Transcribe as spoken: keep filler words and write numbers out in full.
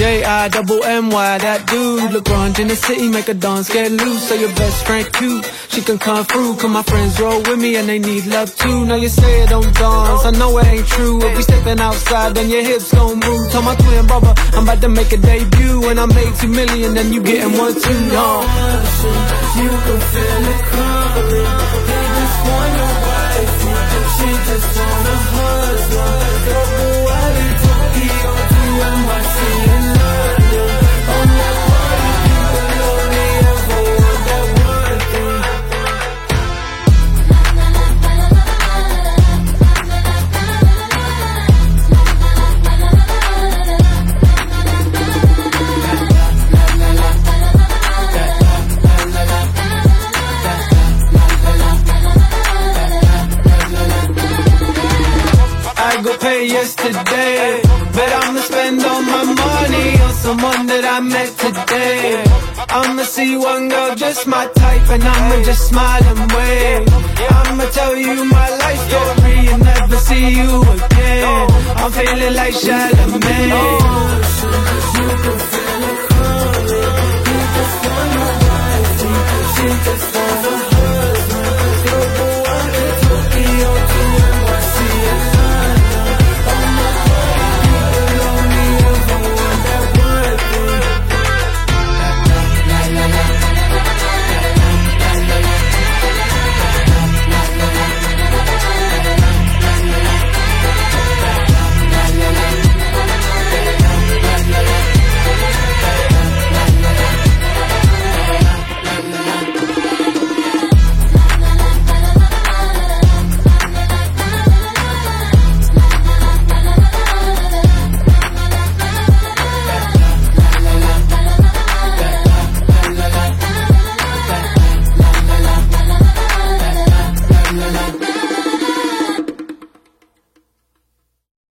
J I double M Y, that dude. LeGrange in the city, make a dance get loose. So your best friend cute, she can come through. Cause my friends roll with me and they need love too. Now you say it don't dance, I know it ain't true. If we stepping outside, then your hips gon' move. Tell my twin brother, I'm about to make a debut. When I make two million, then you getting one too. No. You can feel it coming. They just want a wife, she just want a husband. Couple while they Tokyo to N Y C in London. On that party, people only ever want that one thing. I go pay yesterday, but I'ma spend all my money on someone that I met today. I'ma see one girl just my type, and I'ma just smile and wave. I'ma tell you my life story and never see you again. I'm feeling like Chalamet.